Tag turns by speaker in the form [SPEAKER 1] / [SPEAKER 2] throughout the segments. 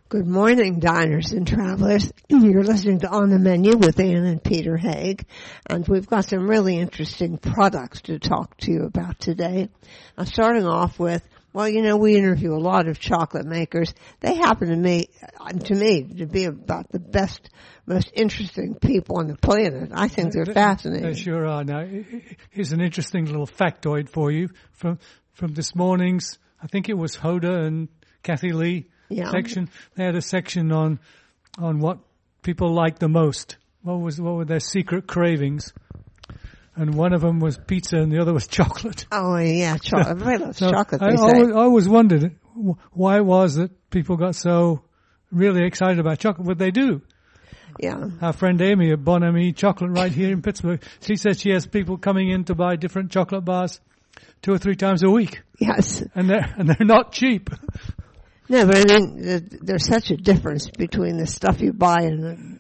[SPEAKER 1] Good morning, diners and travelers. You're listening to On the Menu with Ann and Peter Haig, and we've got some really interesting products to talk to you about today. Starting off with, well, you know, we interview a lot of chocolate makers. They happen to me to be about the best, most interesting people on the planet. I think they're fascinating.
[SPEAKER 2] They sure are. Now, here's an interesting little factoid for you from this morning's, I think it was Hoda and Kathy Lee. Yeah. Section. They had a section on what people like the most. What were their secret cravings? And one of them was pizza, and the other was chocolate.
[SPEAKER 1] Oh yeah, chocolate. Everybody loves chocolate.
[SPEAKER 2] I always wondered why it was that people got so really excited about chocolate. But they do.
[SPEAKER 1] Yeah.
[SPEAKER 2] Our friend Amy at Bon Ami Chocolate right here in Pittsburgh, she said she has people coming in to buy different chocolate bars 2 or 3 times a week.
[SPEAKER 1] Yes.
[SPEAKER 2] And they're not cheap.
[SPEAKER 1] No, but I mean, there's such a difference between the stuff you buy in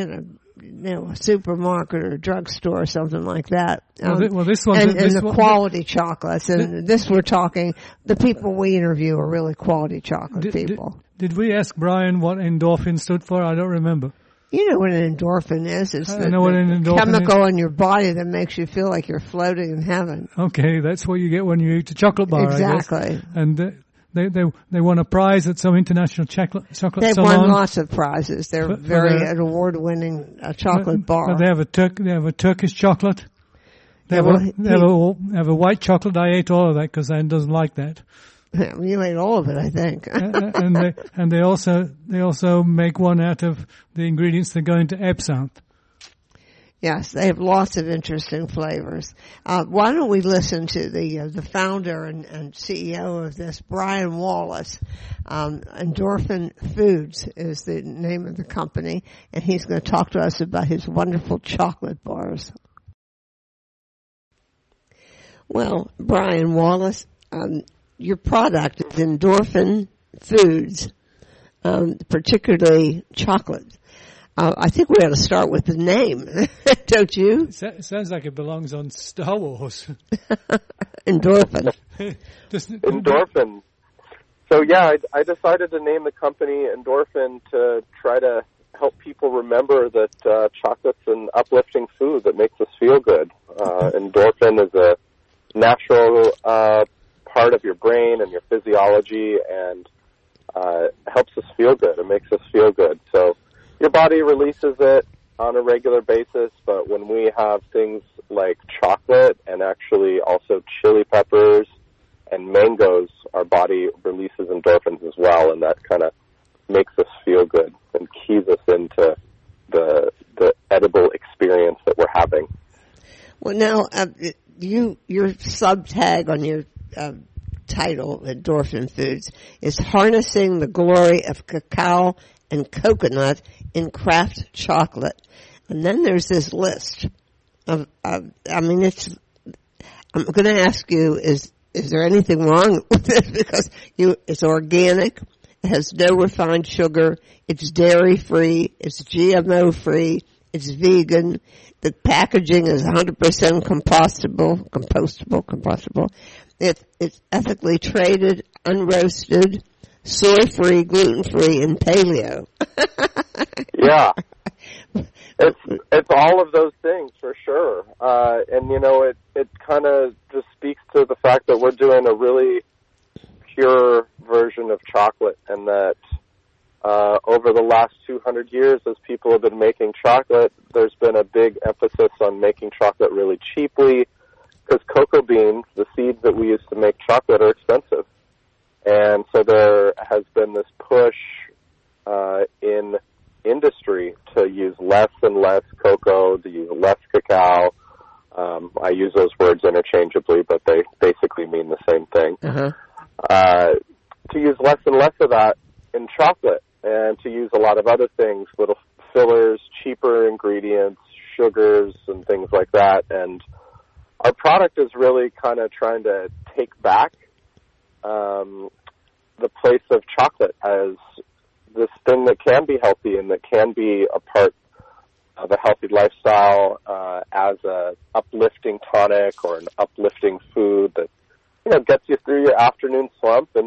[SPEAKER 1] a supermarket or a drugstore or something like that.
[SPEAKER 2] This one
[SPEAKER 1] and the quality chocolates. And this we're talking, the people we interview are really quality chocolate people.
[SPEAKER 2] Did we ask Brian what endorphin stood for? I don't remember.
[SPEAKER 1] You know what an endorphin is. It's the chemical in your body that makes you feel like you're floating in heaven.
[SPEAKER 2] Okay, that's what you get when you eat a chocolate bar,
[SPEAKER 1] exactly.
[SPEAKER 2] I guess. And they won a prize at some international chocolate salon.
[SPEAKER 1] They've won lots of prizes. They're an award-winning chocolate bar.
[SPEAKER 2] But they have a Turkish chocolate. They have a white chocolate. I ate all of that because Anne doesn't like that.
[SPEAKER 1] You ate all of it, I think.
[SPEAKER 2] and they also make one out of the ingredients that go into absinthe.
[SPEAKER 1] Yes, they have lots of interesting flavors. Why don't we listen to the founder and CEO of this, Brian Wallace. Endorphin Foods is the name of the company, and he's going to talk to us about his wonderful chocolate bars. Well, Brian Wallace, your product is Endorphin Foods, particularly chocolate. I think we ought to start with the name, don't you?
[SPEAKER 2] It sounds like it belongs on Star Wars.
[SPEAKER 1] Endorphin.
[SPEAKER 3] Endorphin. So yeah, I decided to name the company Endorphin to try to help people remember that chocolate's an uplifting food that makes us feel good. Endorphin is a natural part of your brain and your physiology, and helps us feel good. It makes us feel good. So your body releases it on a regular basis, but when we have things like chocolate and actually also chili peppers and mangoes, our body releases endorphins as well, and that kind of makes us feel good and keys us into the edible experience that we're having.
[SPEAKER 1] Well, now, your sub-tag on your title, Endorphin Foods, is Harnessing the Glory of Cacao and Coconut in Craft Chocolate. And then there's this list of I'm going to ask you, is there anything wrong with this? Because it's organic, it has no refined sugar, it's dairy-free, it's GMO-free, it's vegan, the packaging is 100% compostable. It's ethically traded, unroasted, soy-free, gluten-free, and paleo.
[SPEAKER 3] Yeah. It's all of those things for sure. And you know, it kind of just speaks to the fact that we're doing a really pure version of chocolate, and that over the last 200 years, as people have been making chocolate, there's been a big emphasis on making chocolate really cheaply, because cocoa beans, the seeds that we use to make chocolate, are expensive. And so there has been this push in industry to use less and less cocoa, to use less cacao. I use those words interchangeably, but they basically mean the same thing. To use less and less of that in chocolate, and to use a lot of other things, little fillers, cheaper ingredients, sugars, and things like that. And our product is really kind of trying to take back the place of chocolate as this thing that can be healthy and that can be a part of a healthy lifestyle, as a uplifting tonic or an uplifting food that, you know, gets you through your afternoon slump and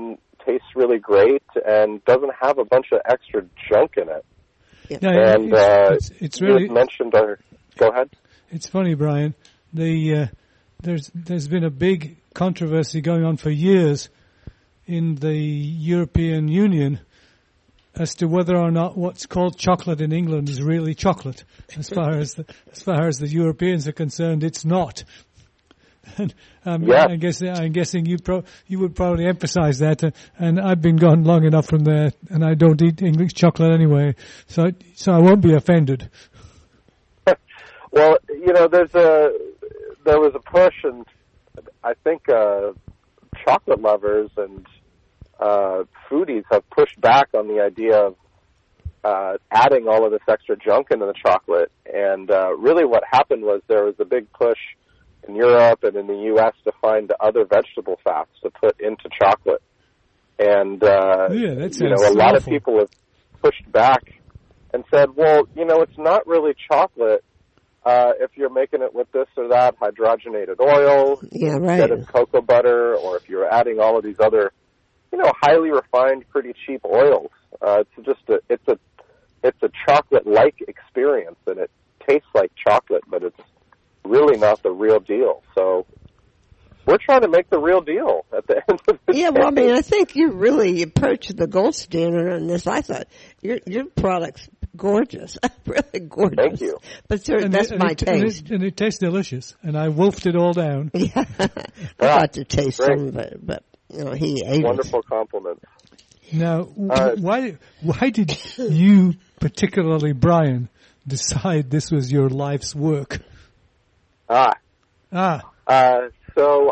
[SPEAKER 3] tastes really great and doesn't have a bunch of extra junk in it.
[SPEAKER 2] Yeah,
[SPEAKER 3] and
[SPEAKER 2] it's really
[SPEAKER 3] you mentioned our. Go ahead.
[SPEAKER 2] It's funny, Brian. There's been a big controversy going on for years in the European Union as to whether or not what's called chocolate in England is really chocolate. As far as the Europeans are concerned, it's not. And I'm guessing you would probably emphasize that. And I've been gone long enough from there, and I don't eat English chocolate anyway, so I won't be offended.
[SPEAKER 3] Well, there was a push, and I think chocolate lovers and foodies have pushed back on the idea of adding all of this extra junk into the chocolate. And really what happened was there was a big push in Europe and in the U.S. to find other vegetable fats to put into chocolate. And, a lot of people have pushed back and said, well, it's not really chocolate if you're making it with this or that hydrogenated oil instead of cocoa butter, or if you're adding all of these other, highly refined, pretty cheap oils. It's a chocolate-like experience, and it tastes like chocolate, but it's really not the real deal. So we're trying to make the real deal at the end of the day.
[SPEAKER 1] Yeah, well, I mean, I think you really approached the gold standard on this. I thought your product's gorgeous, really gorgeous.
[SPEAKER 3] Thank you.
[SPEAKER 1] But that's my taste.
[SPEAKER 2] And it tastes delicious, and I wolfed it all down.
[SPEAKER 1] Yeah, I got to taste some, but he ate
[SPEAKER 3] Wonderful compliment.
[SPEAKER 2] Now, why did you, particularly Brian, decide this was your life's work?
[SPEAKER 3] So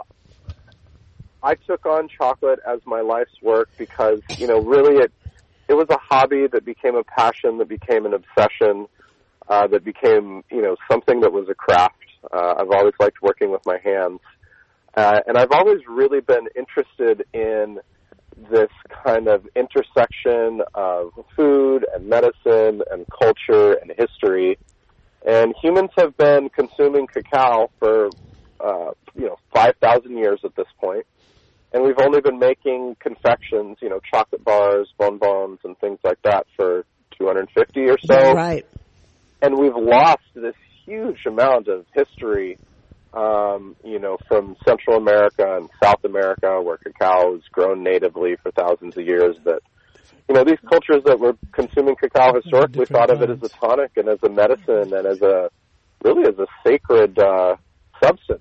[SPEAKER 3] I took on chocolate as my life's work because, really it was a hobby that became a passion, that became an obsession, that became, something that was a craft. I've always liked working with my hands. And I've always really been interested in this kind of intersection of food and medicine and culture and history. And humans have been consuming cacao for, 5,000 years at this point. And we've only been making confections, chocolate bars, bonbons, and things like that for 250 or so.
[SPEAKER 1] Right.
[SPEAKER 3] And we've lost this huge amount of history, from Central America and South America, where cacao is grown natively for thousands of years, that, these cultures that were consuming cacao historically thought of it as a tonic and as a medicine and as a sacred substance.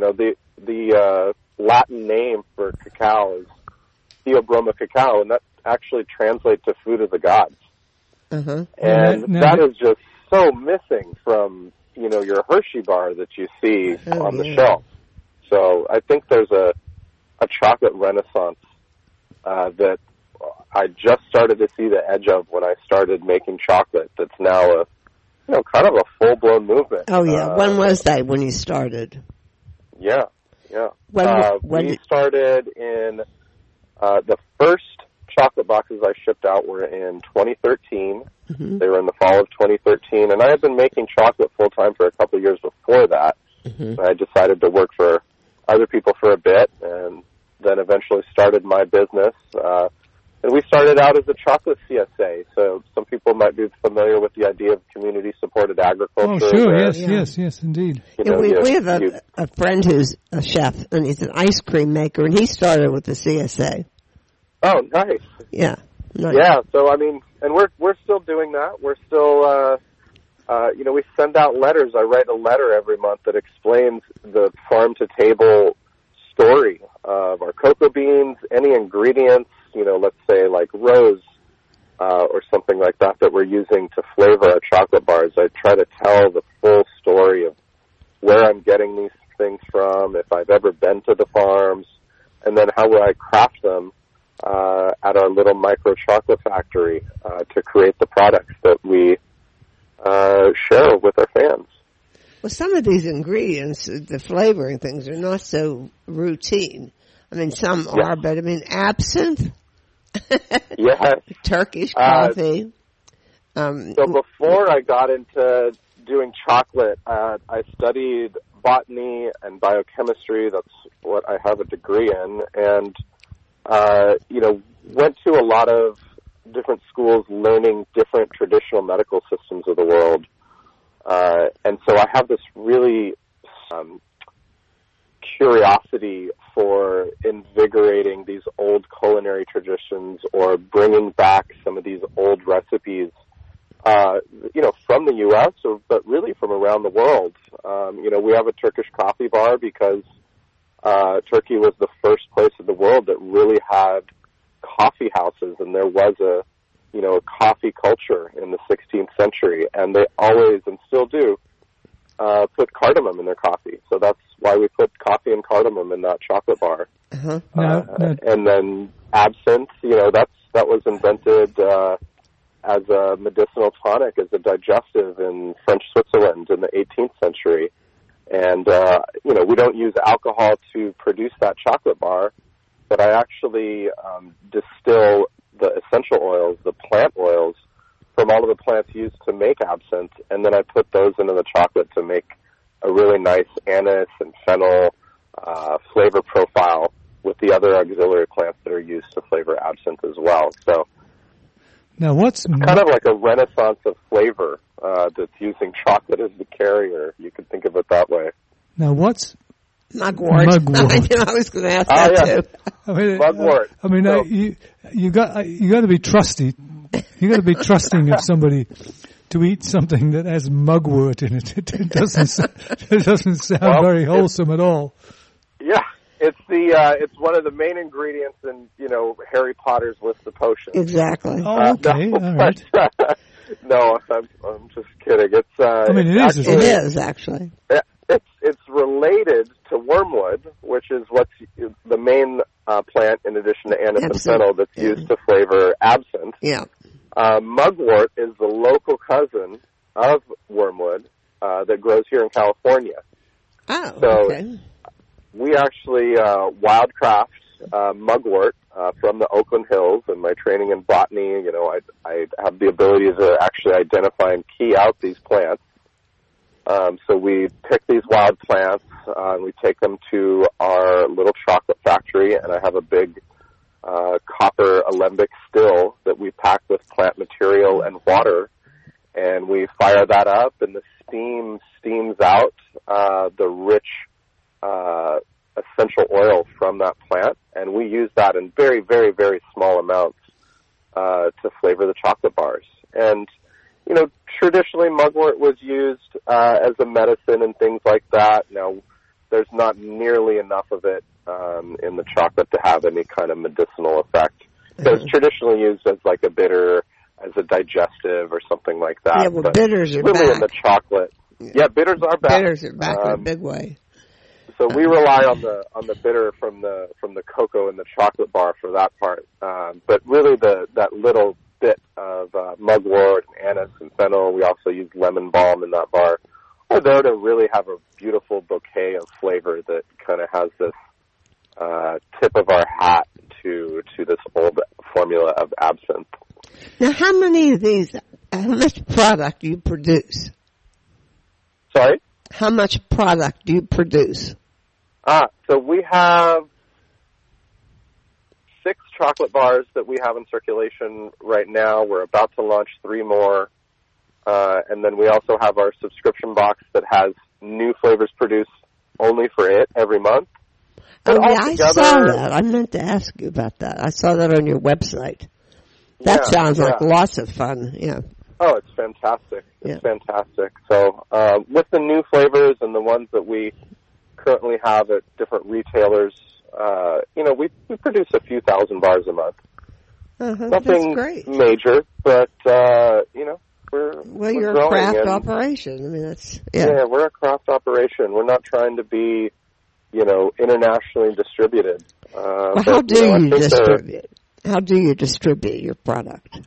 [SPEAKER 3] The Latin name for cacao is Theobroma cacao, and that actually translates to food of the gods.
[SPEAKER 1] Uh-huh.
[SPEAKER 3] And that is just so missing from, your Hershey bar that you see on the shelf. So I think there's a chocolate renaissance that I just started to see the edge of when I started making chocolate. That's now kind of a full-blown movement.
[SPEAKER 1] Oh, yeah. When was that, when you started?
[SPEAKER 3] Yeah.
[SPEAKER 1] When
[SPEAKER 3] we started in the first chocolate boxes I shipped out were in 2013. Mm-hmm. They were in the fall of 2013, and I had been making chocolate full-time for a couple of years before that. Mm-hmm. I decided to work for other people for a bit, and then eventually started my business. And we started out as a chocolate CSA, so some people might be familiar with the idea of community-supported agriculture.
[SPEAKER 2] Oh, sure, yes, indeed.
[SPEAKER 1] We have a friend who's a chef, and he's an ice cream maker, and he started with the CSA.
[SPEAKER 3] Oh, nice.
[SPEAKER 1] Yeah. Nice.
[SPEAKER 3] Yeah, so, and we're still doing that. We're still, we send out letters. I write a letter every month that explains the farm-to-table story of our cocoa beans, any ingredients, let's say like rose or something like that we're using to flavor our chocolate bars. I try to tell the full story of where I'm getting these things from, if I've ever been to the farms, and then how will I craft them at our little micro chocolate factory to create the products that we share with our fans.
[SPEAKER 1] Well, some of these ingredients, the flavoring things, are not so routine. Some are, but absinthe, Turkish coffee.
[SPEAKER 3] So before I got into doing chocolate, I studied botany and biochemistry. That's what I have a degree in. And went to a lot of different schools learning different traditional medical systems of the world. And so I have this really curiosity for invigorating these old culinary traditions or bringing back some of these old recipes, from the U.S., but really from around the world. We have a Turkish coffee bar because Turkey was the first place in the world that really had coffee houses, and there was a coffee culture in the 16th century, and they always, and still do, put cardamom in their coffee. So that's why we put coffee and cardamom in that chocolate bar.
[SPEAKER 2] Uh-huh.
[SPEAKER 3] And then absinthe, that was invented as a medicinal tonic, as a digestive in French Switzerland in the 18th century. And, we don't use alcohol to produce that chocolate bar, but I actually distill the essential oils, the plant oils, from all of the plants used to make absinthe, and then I put those into the chocolate to make a really nice anise and fennel flavor profile with the other auxiliary plants that are used to flavor absinthe as well. So
[SPEAKER 2] now it's
[SPEAKER 3] kind of like a renaissance of flavor that's using chocolate as the carrier. You could think of it that way.
[SPEAKER 2] Now what's
[SPEAKER 1] mugwort? I was going to ask that too.
[SPEAKER 3] Mugwort.
[SPEAKER 2] You got to be trusty. You got to be trusting of somebody to eat something that has mugwort in it. It doesn't sound very wholesome at all.
[SPEAKER 3] Yeah, it's one of the main ingredients in Harry Potter's list of potions.
[SPEAKER 1] Exactly.
[SPEAKER 2] Oh, okay, all right.
[SPEAKER 3] No, I'm just kidding. It's
[SPEAKER 2] it
[SPEAKER 1] is actually.
[SPEAKER 3] It's related to wormwood, which is what's the main plant in addition to anise and fennel that's used to flavor absinthe.
[SPEAKER 1] Yeah.
[SPEAKER 3] Mugwort is the local cousin of wormwood that grows here in California.
[SPEAKER 1] Oh,
[SPEAKER 3] so
[SPEAKER 1] okay.
[SPEAKER 3] We actually wildcraft mugwort from the Oakland Hills. In my training in botany, I have the ability to actually identify and key out these plants. So we pick these wild plants, and we take them to our little chocolate factory, and I have a big copper alembic still that we pack with plant material and water, and we fire that up, and the steam steams out the rich essential oil from that plant, and we use that in very, very, very small amounts to flavor the chocolate bars. And traditionally mugwort was used as a medicine and things like that. Now, there's not nearly enough of it in the chocolate to have any kind of medicinal effect. So it's traditionally used as like a bitter, as a digestive or something like that.
[SPEAKER 1] Yeah, well, bitters are
[SPEAKER 3] really
[SPEAKER 1] back.
[SPEAKER 3] In the chocolate. Yeah, bitters are back.
[SPEAKER 1] Bitters are back in a big way.
[SPEAKER 3] So we rely on the bitter from the cocoa in the chocolate bar for that part. But really that little bit of mugwort and anise and fennel, we also use lemon balm in that bar, are there to really have a beautiful bouquet of flavor that kind of has this tip of our hat to this old formula of absinthe.
[SPEAKER 1] Now, how much product do you produce?
[SPEAKER 3] Sorry?
[SPEAKER 1] How much product do you produce?
[SPEAKER 3] So we have 6 chocolate bars that we have in circulation right now. We're about to launch 3 more. And then we also have our subscription box that has new flavors produced only for it every month.
[SPEAKER 1] But I saw that. I meant to ask you about that. I saw that on your website. That sounds like lots of fun. Yeah.
[SPEAKER 3] Oh, it's fantastic. It's fantastic. So with the new flavors and the ones that we currently have at different retailers, we produce a few thousand bars a month. Nothing major, but
[SPEAKER 1] you're a craft operation. I mean, that's
[SPEAKER 3] we're a craft operation. We're not trying to be, internationally distributed.
[SPEAKER 1] How do you distribute? How do you distribute your product?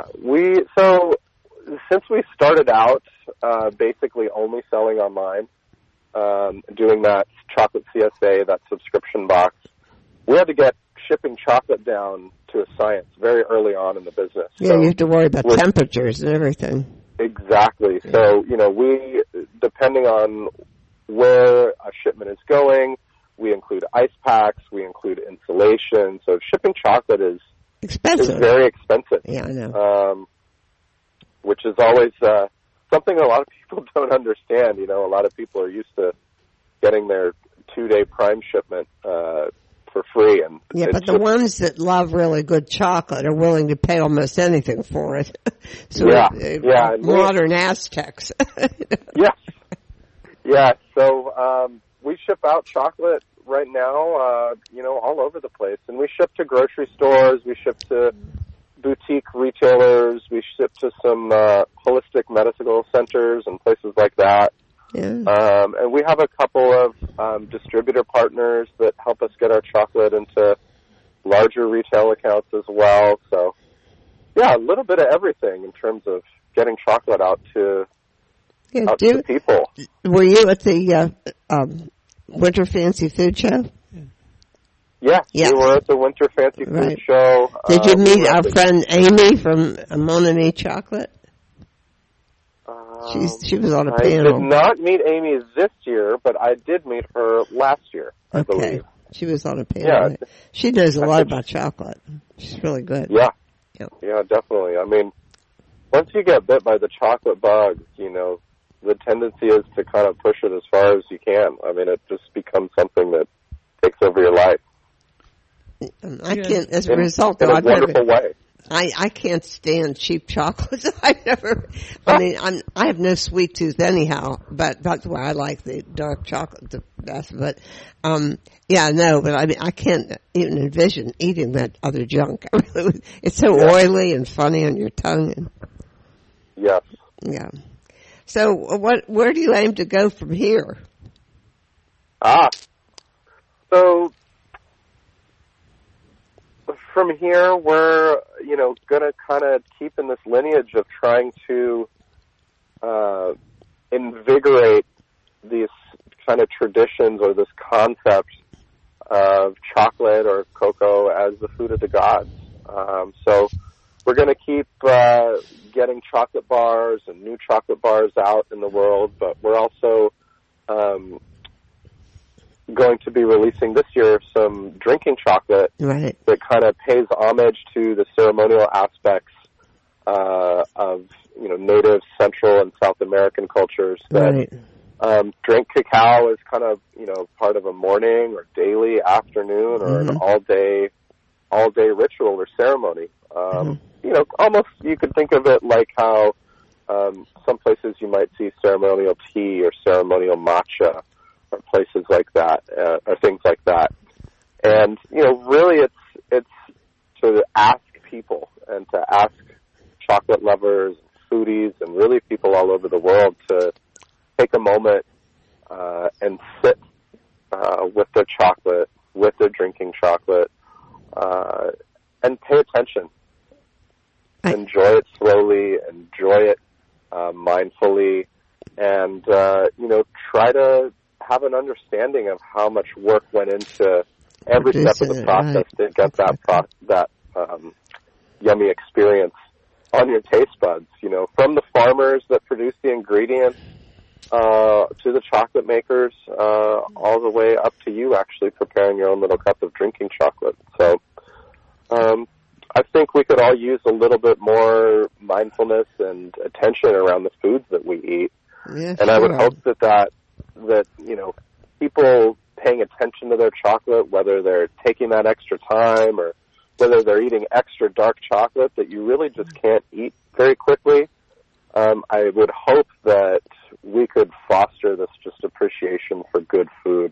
[SPEAKER 3] Since we started out basically only selling online, doing that chocolate CSA, that subscription box, we had to get shipping chocolate down to a science very early on in the business.
[SPEAKER 1] Yeah, you have to worry about temperatures and everything.
[SPEAKER 3] Exactly. Yeah. So, we, depending on where a shipment is going, we include ice packs, we include insulation. So shipping chocolate is
[SPEAKER 1] expensive.
[SPEAKER 3] Is very expensive.
[SPEAKER 1] Yeah, I know.
[SPEAKER 3] Which is always something a lot of people don't understand. You know, a lot of people are used to getting their 2-day Prime shipment for free. And
[SPEAKER 1] yeah, but the ones that love really good chocolate are willing to pay almost anything for it. So modern Aztecs.
[SPEAKER 3] Yes. Yeah, so we ship out chocolate right now, all over the place. And we ship to grocery stores, we ship to boutique retailers, we ship to some holistic medical centers and places like that.
[SPEAKER 1] Yeah.
[SPEAKER 3] And we have a couple of distributor partners that help us get our chocolate into larger retail accounts as well. So, yeah, a little bit of everything in terms of getting chocolate out to people.
[SPEAKER 1] Were you at the Winter Fancy Food Show?
[SPEAKER 3] Yeah, we were at the Winter Fancy Food Show.
[SPEAKER 1] Did you meet our friend Amy from Monami Chocolate? She was on a panel.
[SPEAKER 3] I did not meet Amy this year, but I did meet her last year, I believe.
[SPEAKER 1] She was on a panel. Yeah. She knows a lot about chocolate. She's really good.
[SPEAKER 3] Yeah. Yeah, definitely. I mean, once you get bit by the chocolate bug, the tendency is to kind of push it as far as you can. I mean, it just becomes something that takes over your life.
[SPEAKER 1] I can't, as a result,
[SPEAKER 3] in a wonderful way.
[SPEAKER 1] I can't stand cheap chocolates. I have no sweet tooth anyhow, but that's why I like the dark chocolate the best. But, I can't even envision eating that other junk. It's so oily and funny on your tongue.
[SPEAKER 3] Yes.
[SPEAKER 1] Yeah. So where do you aim to go from here?
[SPEAKER 3] So from here, we're, going to kind of keep in this lineage of trying to invigorate these kind of traditions or this concept of chocolate or cocoa as the food of the gods. So we're going to keep getting chocolate bars and new chocolate bars out in the world, but we're also going to be releasing this year some drinking chocolate that kind of pays homage to the ceremonial aspects of native Central and South American cultures that drink cacao as kind of part of a morning or daily, afternoon, or an all day ritual or ceremony. Almost you could think of it like how some places you might see ceremonial tea or ceremonial matcha, or places like that, or things like that. And, really it's to ask people and to ask chocolate lovers, foodies, and really people all over the world to take a moment and sit with their chocolate, with their drinking chocolate, and pay attention. Enjoy it slowly, enjoy it mindfully, and, try to have an understanding of how much work went into every step of the process to get that yummy experience on your taste buds. From the farmers that produce the ingredients to the chocolate makers, all the way up to you actually preparing your own little cup of drinking chocolate. So I think we could all use a little bit more mindfulness and attention around the foods that we eat.
[SPEAKER 1] Yeah,
[SPEAKER 3] and I would hope that people paying attention to their chocolate, whether they're taking that extra time or whether they're eating extra dark chocolate that you really just can't eat very quickly, I would hope that we could foster this just appreciation for good food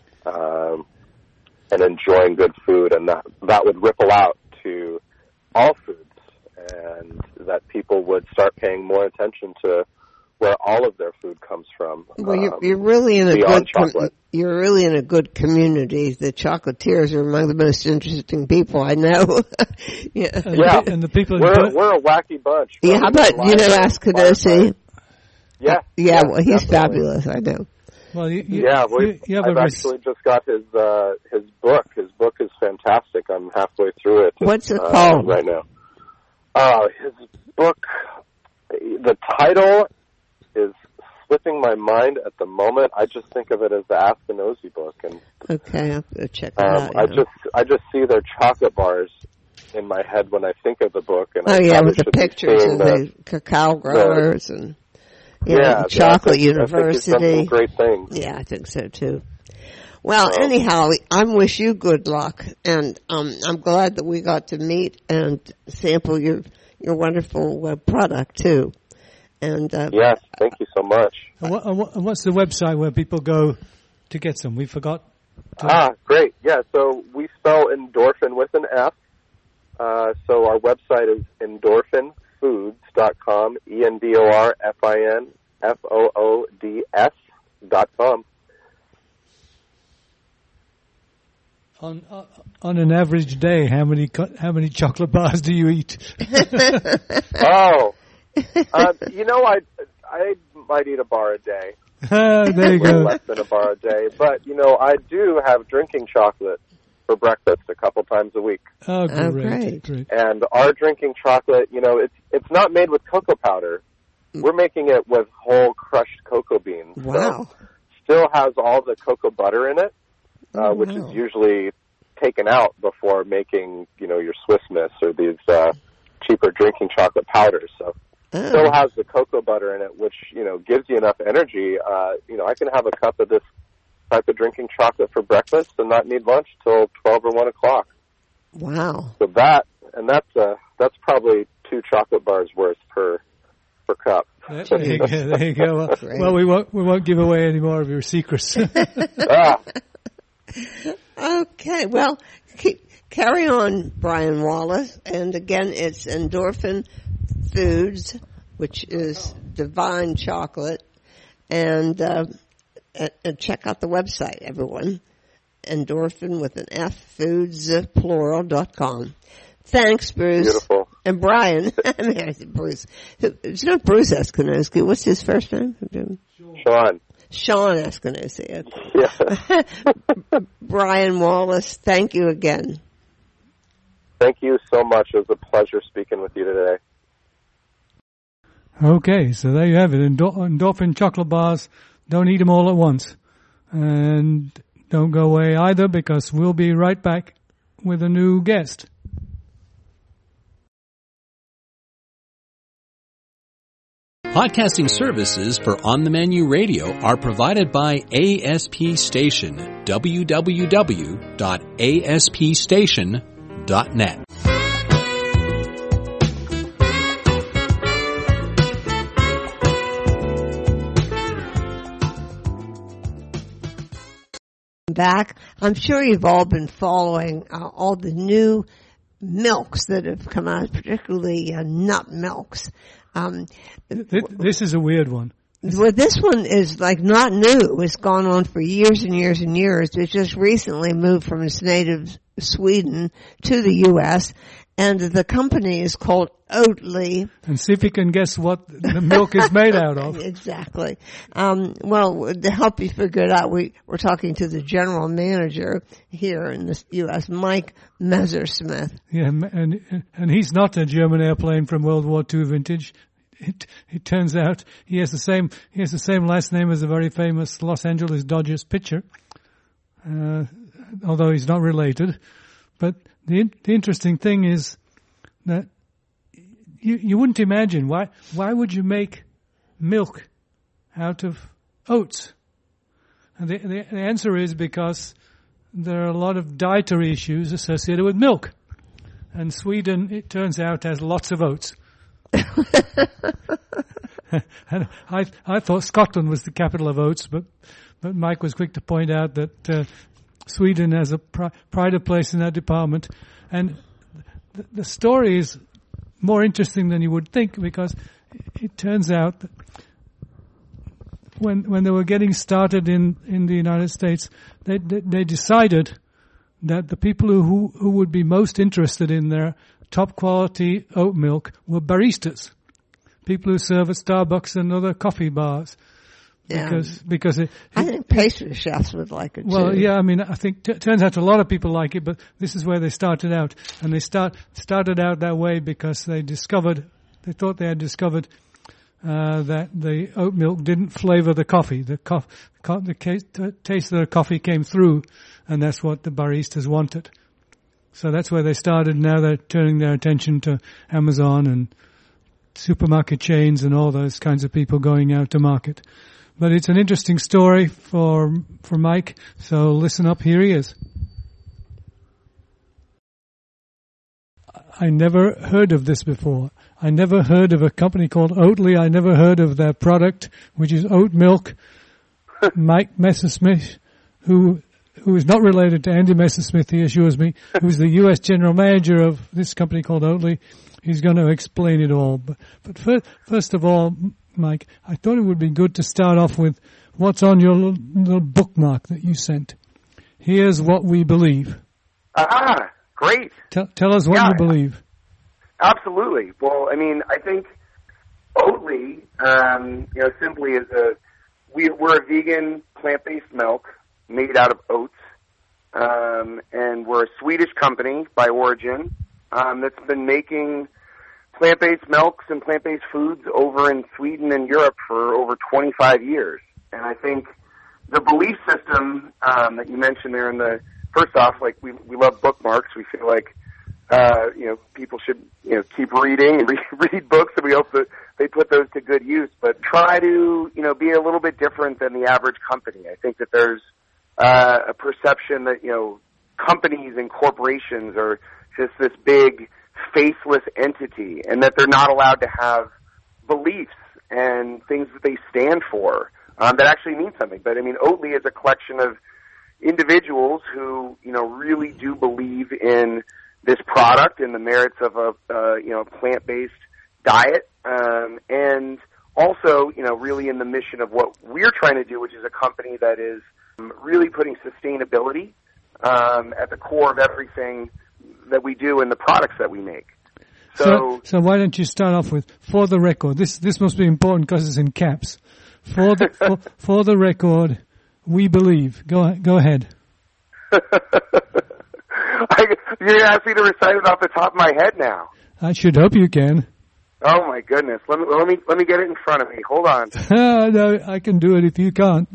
[SPEAKER 3] and enjoying good food, and that would ripple out to all foods, and that people would start paying more attention to where all of their food comes from.
[SPEAKER 1] Well, you're really in a good community. The chocolatiers are among the most interesting people I know.
[SPEAKER 2] And the people
[SPEAKER 3] we're a wacky bunch.
[SPEAKER 1] Yeah, how about Ascadosi?
[SPEAKER 3] Yeah.
[SPEAKER 1] Well, he's fabulous. I know.
[SPEAKER 2] Well,
[SPEAKER 3] I've actually just got his book. His book is fantastic. I'm halfway through it.
[SPEAKER 1] What's it called
[SPEAKER 3] right now? His book. The title is slipping my mind at the moment. I just think of it as the Ask a Nosy book, and
[SPEAKER 1] okay, I'll go check it out.
[SPEAKER 3] I just see their chocolate bars in my head when I think of the book, and
[SPEAKER 1] with the pictures of the cacao growers and chocolate university.
[SPEAKER 3] I think he's done some great things.
[SPEAKER 1] Yeah, I think so too. Well, anyhow, I wish you good luck, and I'm glad that we got to meet and sample your wonderful product too. And
[SPEAKER 3] yes, thank you so much.
[SPEAKER 2] What's the website where people go to get some? We forgot.
[SPEAKER 3] Great. Yeah, so we spell endorphin with an F. So our website is endorphinfoods.com, endorphinfoods.com.
[SPEAKER 2] On an average day, how many chocolate bars do you eat?
[SPEAKER 3] I might eat a bar a day.
[SPEAKER 2] There you go.
[SPEAKER 3] Less than a bar a day, but I do have drinking chocolate for breakfast a couple times a week.
[SPEAKER 2] Oh, great.
[SPEAKER 3] And our drinking chocolate, it's not made with cocoa powder. We're making it with whole crushed cocoa beans.
[SPEAKER 1] Wow.
[SPEAKER 3] So still has all the cocoa butter in it. Which is usually taken out before making, your Swiss Miss or these cheaper drinking chocolate powders. So still has the cocoa butter in it, which, gives you enough energy. I can have a cup of this type of drinking chocolate for breakfast and not need lunch till 12 or 1 o'clock.
[SPEAKER 1] Wow.
[SPEAKER 3] So that's probably 2 chocolate bars worth per cup.
[SPEAKER 2] There you go. Well, we won't give away any more of your secrets.
[SPEAKER 1] Okay, well, carry on, Brian Wallace. And again, it's Endorphin Foods, which is divine chocolate. And check out the website, everyone. Endorphin with an F, foods, plural.com. Thanks, Bruce.
[SPEAKER 3] Beautiful.
[SPEAKER 1] And Brian. I said Bruce. It's not Bruce Eskenosky. What's his first name?
[SPEAKER 3] Sean
[SPEAKER 1] Eskenosky.
[SPEAKER 3] Yeah.
[SPEAKER 1] Brian Wallace, thank you again.
[SPEAKER 3] Thank you so much. It was a pleasure speaking with you today.
[SPEAKER 2] Okay, so there you have it. Endorphin chocolate bars. Don't eat them all at once. And don't go away either, because we'll be right back with a new guest.
[SPEAKER 4] Podcasting services for On the Menu Radio are provided by ASP Station, www.aspstation.net.
[SPEAKER 1] Back. I'm sure you've all been following all the new milks that have come out, particularly nut milks.
[SPEAKER 2] This is a weird one.
[SPEAKER 1] Well, this one is not new. It's gone on for years and years and years. It just recently moved from its native Sweden to the U.S., and the company is called Oatly.
[SPEAKER 2] And see if you can guess what the milk is made out of.
[SPEAKER 1] Exactly. Well, to help you figure it out, we're talking to the general manager here in the U.S., Mike Messersmith.
[SPEAKER 2] Yeah, and he's not a German airplane from World War II vintage. It turns out he has the same last name as a very famous Los Angeles Dodgers pitcher, although he's not related. But the interesting thing is that you wouldn't imagine why would you make milk out of oats? And the answer is because there are a lot of dietary issues associated with milk, and Sweden, it turns out, has lots of oats. And I thought Scotland was the capital of oats, but Mike was quick to point out that Sweden has a pride of place in that department. And the story is more interesting than you would think, because it turns out that when they were getting started in the United States, they decided that the people who would be most interested in their top quality oat milk were baristas, people who serve at Starbucks and other coffee bars. Because
[SPEAKER 1] I think pastry chefs would like it too.
[SPEAKER 2] Well, yeah, I mean, I think it turns out a lot of people like it, but this is where they started out, and they started out that way because they thought they had discovered that the oat milk didn't flavor the coffee. The taste of the coffee came through, and that's what the baristas wanted. So that's where they started. Now they're turning their attention to Amazon and supermarket chains and all those kinds of people going out to market. But it's an interesting story for Mike, so listen up, here he is. I never heard of this before. I never heard of a company called Oatly. I never heard of their product, which is oat milk. Mike Messersmith, who is not related to Andy Messersmith, he assures me, who's the U.S. general manager of this company called Oatly. He's going to explain it all. But first of all, Mike, I thought it would be good to start off with what's on your little bookmark that you sent. Here's what we believe.
[SPEAKER 5] Great.
[SPEAKER 2] Tell us what you believe.
[SPEAKER 5] Absolutely. Well, I mean, I think Oatly, simply is we're a vegan plant-based milk made out of oats, and we're a Swedish company by origin that's been making plant-based milks and plant-based foods over in Sweden and Europe for over 25 years. And I think the belief system that you mentioned there in the first off, like we love bookmarks. We feel like people should keep reading and read books, and we hope that they put those to good use. But try to be a little bit different than the average company. I think that there's a perception that companies and corporations are just this big faceless entity, and that they're not allowed to have beliefs and things that they stand for that actually mean something. But I mean, Oatly is a collection of individuals who really do believe in this product and the merits of a plant-based diet, and also really in the mission of what we're trying to do, which is a company that is really putting sustainability at the core of everything that we do and the products that we make.
[SPEAKER 2] So why don't you start off with, for the record, this must be important because it's in caps. For the record, we believe. Go ahead.
[SPEAKER 5] You're going to ask me to recite it off the top of my head now.
[SPEAKER 2] I should hope you can.
[SPEAKER 5] Oh my goodness! Let me get it in front of me. Hold on.
[SPEAKER 2] No, I can do it if you can't.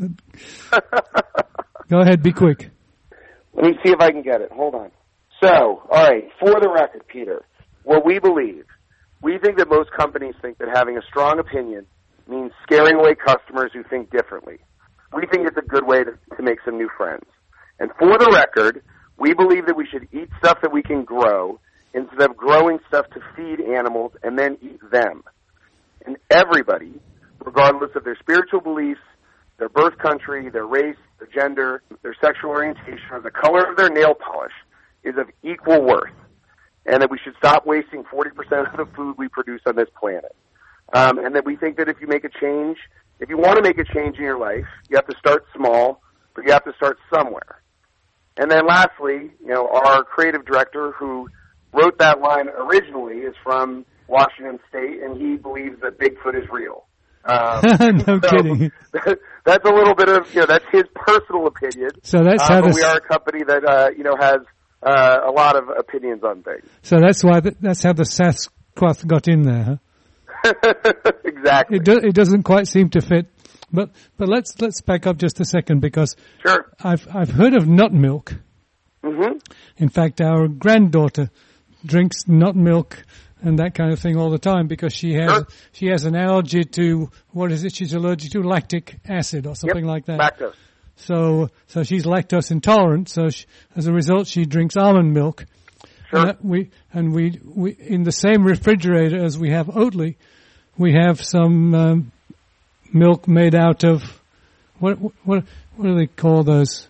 [SPEAKER 2] Go ahead, be quick.
[SPEAKER 5] Let me see if I can get it. Hold on. So, all right, for the record, Peter, what we believe, we think that most companies think that having a strong opinion means scaring away customers who think differently. We think it's a good way to make some new friends. And for the record, we believe that we should eat stuff that we can grow instead of growing stuff to feed animals and then eat them. And everybody, regardless of their spiritual beliefs, their birth country, their race, their gender, their sexual orientation, or the color of their nail polish, is of equal worth. And that we should stop wasting 40% of the food we produce on this planet. And that we think that if you make a change, if you want to make a change in your life, you have to start small, but you have to start somewhere. And then lastly, our creative director who wrote that line originally is from Washington State, and he believes that Bigfoot is real.
[SPEAKER 2] No kidding.
[SPEAKER 5] That's a little bit of, that's his personal opinion.
[SPEAKER 2] So that's how
[SPEAKER 5] but we are a company that, has a lot of opinions on things.
[SPEAKER 2] So that's how the Sasquatch got in there, huh?
[SPEAKER 5] Exactly.
[SPEAKER 2] It doesn't quite seem to fit. But let's back up just a second, because
[SPEAKER 5] sure.
[SPEAKER 2] I've heard of nut milk.
[SPEAKER 5] Mm-hmm.
[SPEAKER 2] In fact, our granddaughter drinks nut milk and that kind of thing all the time because she has an allergy to, what is it she's allergic to? Lactic acid or something like that.
[SPEAKER 5] Lactose.
[SPEAKER 2] So she's lactose intolerant. So as a result, she drinks almond milk.
[SPEAKER 5] Sure.
[SPEAKER 2] And we in the same refrigerator as we have Oatly, we have some milk made out of what do they call those?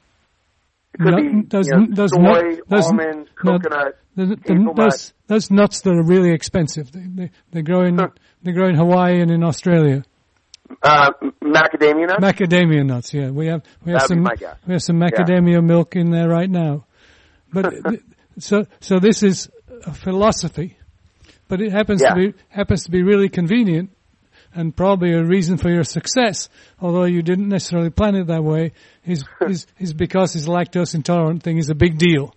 [SPEAKER 5] It could be soy, almonds, coconut, hazelnut.
[SPEAKER 2] Those nuts that are really expensive. They grow in Hawaii and in Australia.
[SPEAKER 5] Macadamia nuts.
[SPEAKER 2] Macadamia nuts. Yeah, we have some macadamia milk in there right now. But so this is a philosophy, but it happens to be really convenient. And probably a reason for your success, although you didn't necessarily plan it that way, is because his lactose intolerant thing is a big deal.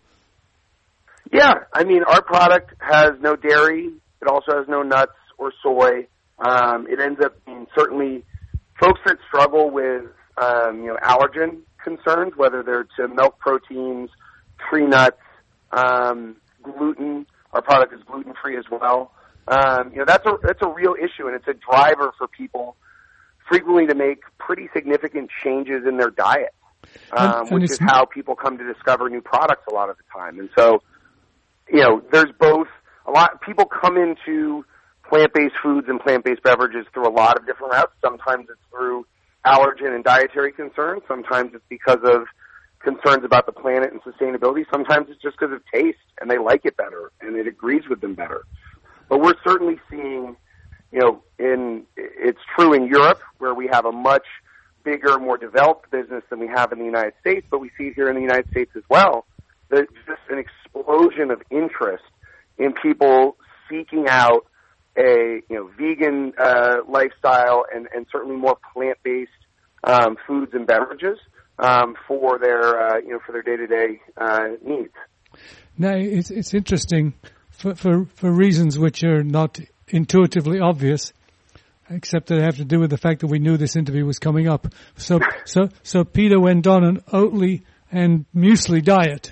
[SPEAKER 5] Yeah, I mean, our product has no dairy. It also has no nuts or soy. It ends up being certainly folks that struggle with, allergen concerns, whether they're to milk proteins, tree nuts, gluten. Our product is gluten-free as well. That's a real issue, and it's a driver for people frequently to make pretty significant changes in their diet, which is how people come to discover new products a lot of the time. And so, there's both people come into plant-based foods and plant-based beverages through a lot of different routes. Sometimes it's through allergen and dietary concerns. Sometimes it's because of concerns about the planet and sustainability. Sometimes it's just because of taste, and they like it better, and it agrees with them better. But we're certainly seeing, it's true in Europe, where we have a much bigger, more developed business than we have in the United States, but we see it here in the United States as well. There's just an explosion of interest in people seeking out a vegan lifestyle and certainly more plant-based foods and beverages for their day-to-day needs.
[SPEAKER 2] Now, it's interesting for reasons which are not intuitively obvious, except that they have to do with the fact that we knew this interview was coming up. So Peter went on an Oatly and muesli diet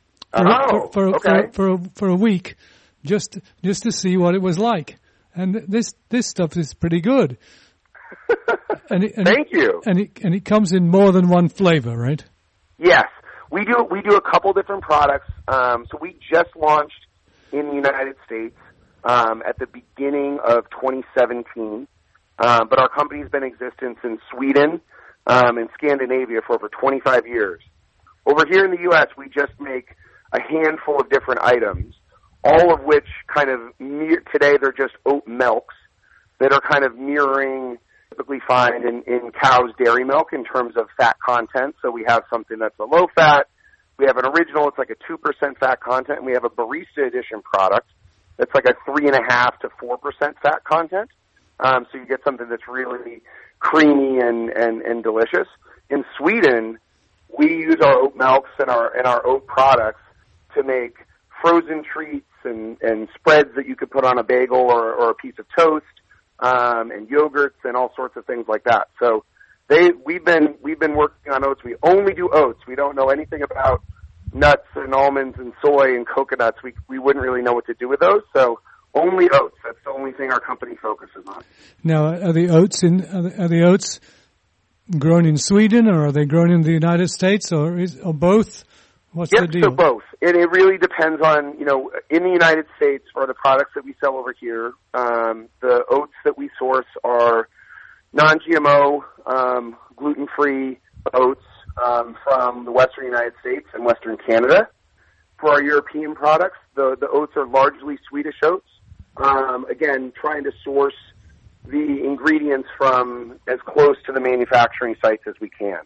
[SPEAKER 2] for a week, just to see what it was like. And this stuff is pretty good.
[SPEAKER 5] Thank you.
[SPEAKER 2] And it comes in more than one flavor, right?
[SPEAKER 5] Yes, we do a couple different products. So we just launched in the United States at the beginning of 2017, but our company's been in existence in Sweden and Scandinavia for over 25 years. Over here in the U.S., we just make a handful of different items, all of which kind of today they're just oat milks that are kind of mirroring typically find in cow's dairy milk in terms of fat content. So we have something that's a low fat. We have an original, it's like a 2% fat content, and we have a barista edition product that's like a 3.5 to 4% fat content. So you get something that's really creamy and delicious. In Sweden, we use our oat milks and our oat products to make frozen treats and spreads that you could put on a bagel or a piece of toast, and yogurts and all sorts of things like that. So we've been working on oats. We only do oats. We don't know anything about nuts and almonds and soy and coconuts. We wouldn't really know what to do with those. So only oats. That's the only thing our company focuses on.
[SPEAKER 2] Now, are the oats grown in Sweden, or are they grown in the United States, or both? What's the deal?
[SPEAKER 5] So both. It really depends on, in the United States, for the products that we sell over here, the oats that we source are non-GMO, gluten-free oats from the Western United States and Western Canada. For our European products, the oats are largely Swedish oats. Again, trying to source the ingredients from as close to the manufacturing sites as we can.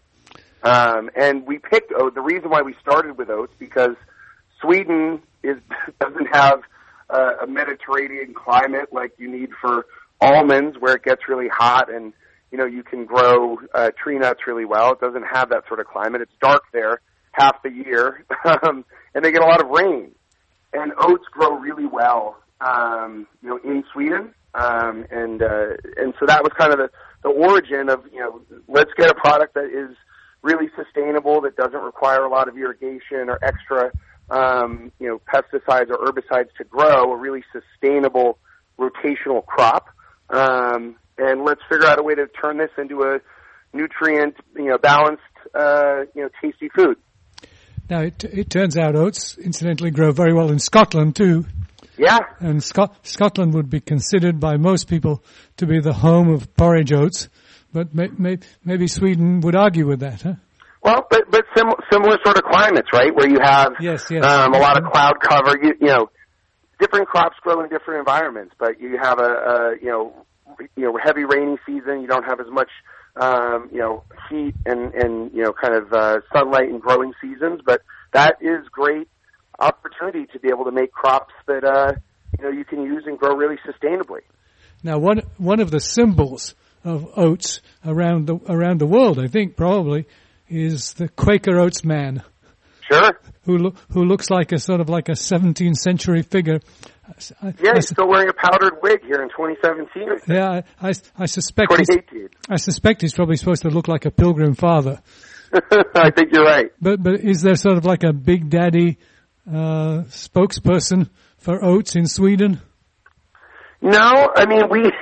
[SPEAKER 5] And we picked oats. The reason why we started with oats, because Sweden doesn't have a Mediterranean climate like you need for almonds, where it gets really hot and, you can grow tree nuts really well. It doesn't have that sort of climate. It's dark there half the year, and they get a lot of rain. And oats grow really well, in Sweden. And so that was kind of the origin of, let's get a product that is really sustainable, that doesn't require a lot of irrigation or extra, pesticides or herbicides to grow, a really sustainable rotational crop. And let's figure out a way to turn this into a nutrient, balanced, tasty food.
[SPEAKER 2] Now, it turns out oats, incidentally, grow very well in Scotland, too.
[SPEAKER 5] Yeah.
[SPEAKER 2] And Scotland would be considered by most people to be the home of porridge oats, but maybe Sweden would argue with that, huh?
[SPEAKER 5] Well, but similar sort of climates, right? Where you have a lot of cloud cover. Different crops grow in different environments, but you have a heavy rainy season. You don't have as much heat and kind of sunlight and growing seasons, but that is great opportunity to be able to make crops that you can use and grow really sustainably.
[SPEAKER 2] Now, one of the symbols of oats around the world, I think, probably, is the Quaker Oats man.
[SPEAKER 5] Sure.
[SPEAKER 2] Who looks like a sort of like a 17th century figure.
[SPEAKER 5] Yeah, he's still wearing a powdered wig here in 2017.
[SPEAKER 2] Yeah, I suspect
[SPEAKER 5] 2018.
[SPEAKER 2] I suspect he's probably supposed to look like a Pilgrim Father.
[SPEAKER 5] I think you're right.
[SPEAKER 2] But is there sort of like a Big Daddy spokesperson for oats in Sweden? No,
[SPEAKER 5] I mean we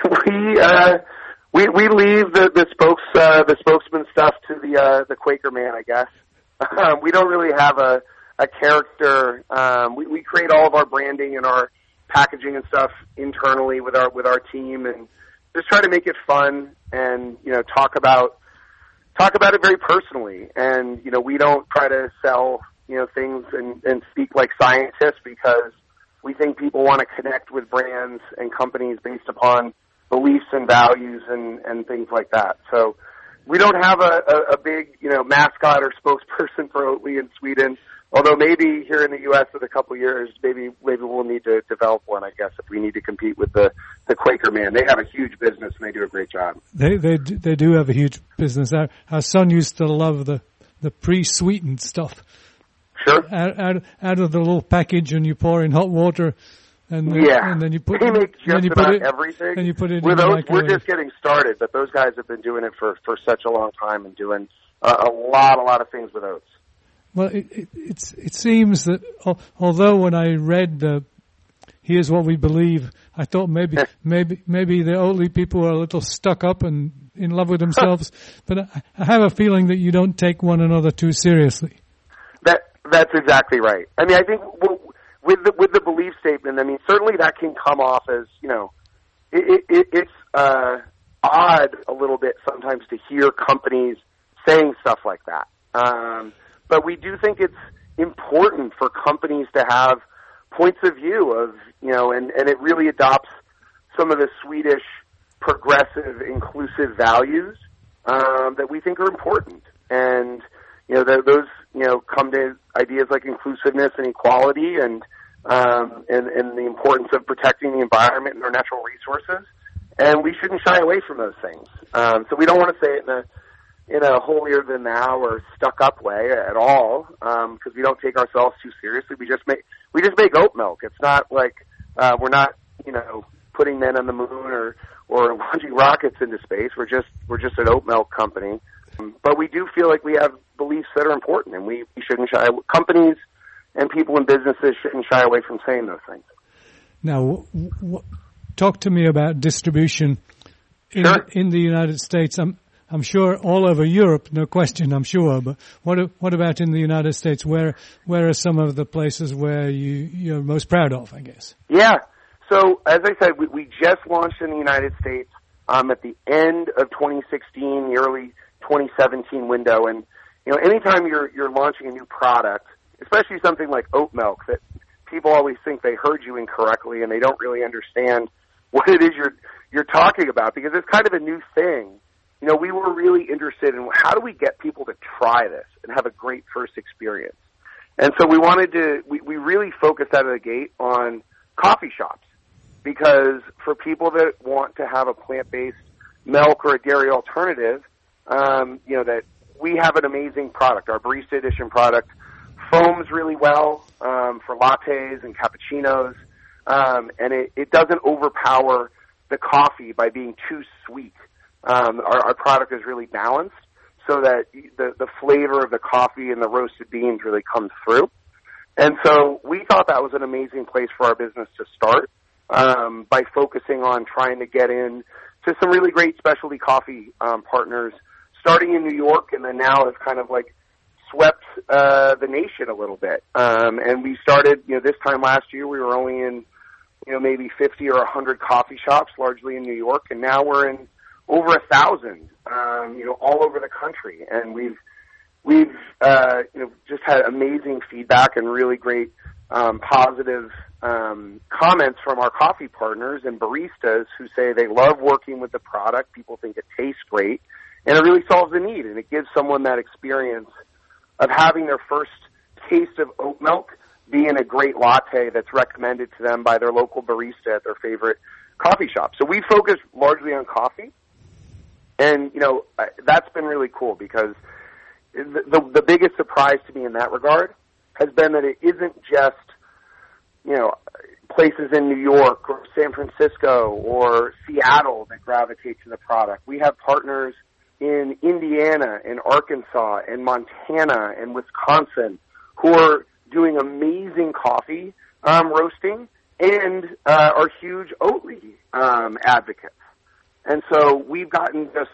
[SPEAKER 5] leave the spokesman stuff to the Quaker man, I guess. We don't really have a character. We create all of our branding and our packaging and stuff internally with our team, and just try to make it fun and talk about it very personally. And we don't try to sell things and speak like scientists, because we think people want to connect with brands and companies based upon beliefs and values and things like that. So we don't have a big mascot or spokesperson for Oatly in Sweden. Although maybe here in the U.S. in a couple of years, maybe we'll need to develop one, I guess, if we need to compete with the Quaker man. They have a huge business, and they do a great job.
[SPEAKER 2] They do have a huge business. Our son used to love the pre-sweetened stuff.
[SPEAKER 5] Sure.
[SPEAKER 2] Out of the little package, and you pour in hot water, and then you put.
[SPEAKER 5] They make just about everything.
[SPEAKER 2] And you put it
[SPEAKER 5] with
[SPEAKER 2] in the
[SPEAKER 5] those,
[SPEAKER 2] microwave.
[SPEAKER 5] we're just getting started, but those guys have been doing it for such a long time and doing a lot of things with oats.
[SPEAKER 2] Well, it seems that although when I read "Here's What We Believe," I thought maybe the Oatly people are a little stuck up and in love with themselves. But I have a feeling that you don't take one another too seriously.
[SPEAKER 5] That's exactly right. I mean, I think with the belief statement, I mean, certainly that can come off as it's odd a little bit sometimes to hear companies saying stuff like that. But we do think it's important for companies to have points of view of, and it really adopts some of the Swedish progressive, inclusive values that we think are important. And, those, come to ideas like inclusiveness and equality and the importance of protecting the environment and our natural resources. And we shouldn't shy away from those things. So we don't want to say it in a holier than thou or stuck up way at all, because we don't take ourselves too seriously. We just make oat milk. It's not like we're not putting men on the moon or launching rockets into space. We're just an oat milk company, but we do feel like we have beliefs that are important, and we shouldn't shy. Companies and people in businesses shouldn't shy away from saying those things.
[SPEAKER 2] Now, talk to me about distribution in the United States. I'm sure all over Europe, no question, I'm sure. But what about in the United States? Where are some of the places where you're most proud of, I guess?
[SPEAKER 5] Yeah. So, as I said, we just launched in the United States at the end of 2016, the early 2017 window. And, anytime you're launching a new product, especially something like oat milk, that people always think they heard you incorrectly and they don't really understand what it is you're talking about, because it's kind of a new thing. We were really interested in how do we get people to try this and have a great first experience. And so we really focused out of the gate on coffee shops, because for people that want to have a plant-based milk or a dairy alternative, that we have an amazing product. Our Barista Edition product foams really well for lattes and cappuccinos, and it doesn't overpower the coffee by being too sweet. Our product is really balanced so that the flavor of the coffee and the roasted beans really comes through. And so we thought that was an amazing place for our business to start by focusing on trying to get in to some really great specialty coffee partners, starting in New York, and then now it's kind of like swept the nation a little bit. And we started, this time last year, we were only in, maybe 50 or 100 coffee shops, largely in New York, and now we're in over 1,000, all over the country. And we've just had amazing feedback and really great positive comments from our coffee partners and baristas who say they love working with the product. People think it tastes great, and it really solves the need, and it gives someone that experience of having their first taste of oat milk be in a great latte that's recommended to them by their local barista at their favorite coffee shop. So we focus largely on coffee, and that's been really cool, because the biggest surprise to me in that regard has been that it isn't just, places in New York or San Francisco or Seattle that gravitate to the product. We have partners in Indiana and Arkansas and Montana and Wisconsin who are doing amazing coffee roasting and are huge Oatly advocates. And so we've gotten just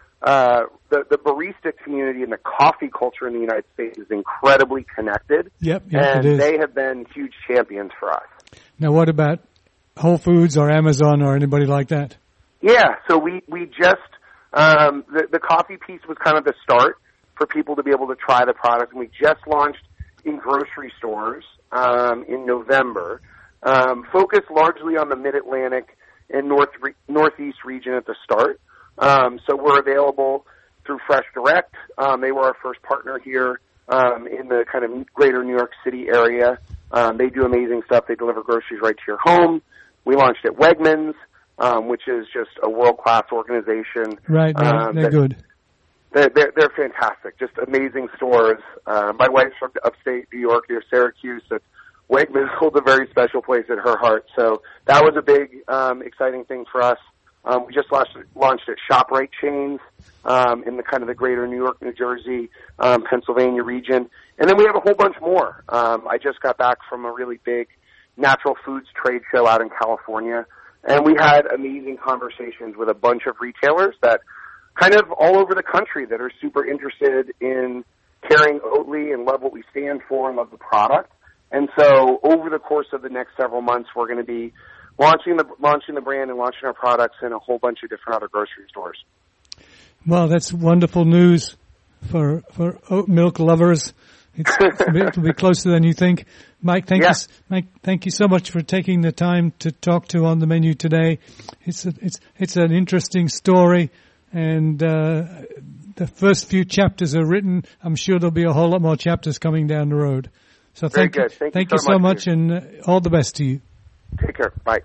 [SPEAKER 5] the barista community and the coffee culture in the United States is incredibly connected.
[SPEAKER 2] Yep,
[SPEAKER 5] and
[SPEAKER 2] it is.
[SPEAKER 5] They have been huge champions for us.
[SPEAKER 2] Now, what about Whole Foods or Amazon or anybody like that?
[SPEAKER 5] Yeah, so we just the coffee piece was kind of the start for people to be able to try the product, and we just launched in grocery stores in November, focused largely on the Mid-Atlantic and Northeast region at the start. So we're available through Fresh Direct. They were our first partner here in the kind of greater New York City area. They do amazing stuff. They deliver groceries right to your home. We launched at Wegmans, which is just a world-class organization.
[SPEAKER 2] Right, they're good.
[SPEAKER 5] They're fantastic, just amazing stores. My wife's from upstate New York near Syracuse. Wegmans holds a very special place in her heart. So that was a big, exciting thing for us. We just launched at ShopRite chains in the kind of the greater New York, New Jersey, Pennsylvania region. And then we have a whole bunch more. I just got back from a really big natural foods trade show out in California. And we had amazing conversations with a bunch of retailers that kind of all over the country that are super interested in carrying Oatly and love what we stand for and love the product. And so over the course of the next several months, we're going to be launching the brand and launching our products in a whole bunch of different other grocery stores.
[SPEAKER 2] Well, that's wonderful news for oat milk lovers. It'll be closer than you think. Mike, thank you so much for taking the time to talk to On the Menu today. It's an interesting story, and the first few chapters are written. I'm sure there'll be a whole lot more chapters coming down the road. So thank you so much, and all the best to you.
[SPEAKER 5] Take care. Bye.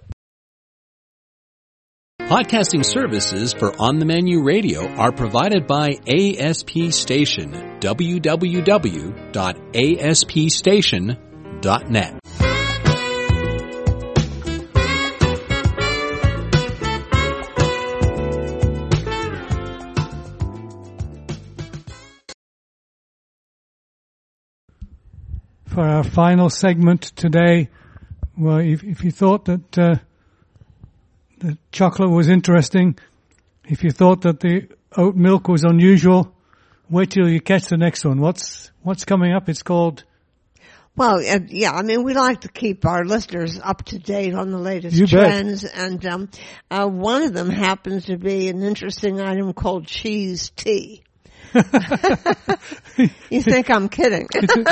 [SPEAKER 4] Podcasting services for On the Menu Radio are provided by ASP Station, www.aspstation.net.
[SPEAKER 2] For our final segment today, well, if you thought that the chocolate was interesting, if you thought that the oat milk was unusual, wait till you catch the next one. What's coming up? It's called...
[SPEAKER 1] Well, yeah, I mean, we like to keep our listeners up to date on the latest trends, and one of them happens to be an interesting item called cheese tea. You think I'm kidding?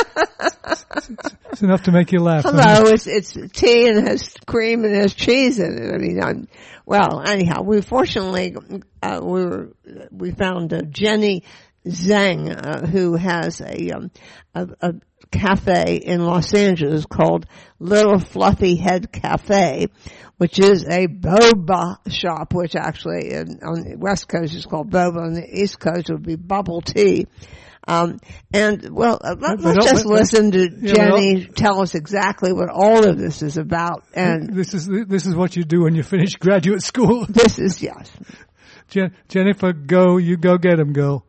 [SPEAKER 2] It's enough to make you laugh.
[SPEAKER 1] Hello, it's tea and it has cream and it has cheese in it. I mean, well, anyhow, we fortunately we found Jenny Zhang, who has a cafe in Los Angeles called Little Fluffy Head Cafe, which is a boba shop, which actually on the West Coast is called boba, on the East Coast would be bubble tea. Let's just listen to Jenny tell us exactly what all of this is about. And
[SPEAKER 2] this is what you do when you finish graduate school.
[SPEAKER 1] This is, yes.
[SPEAKER 2] Jennifer, you go get them, girl.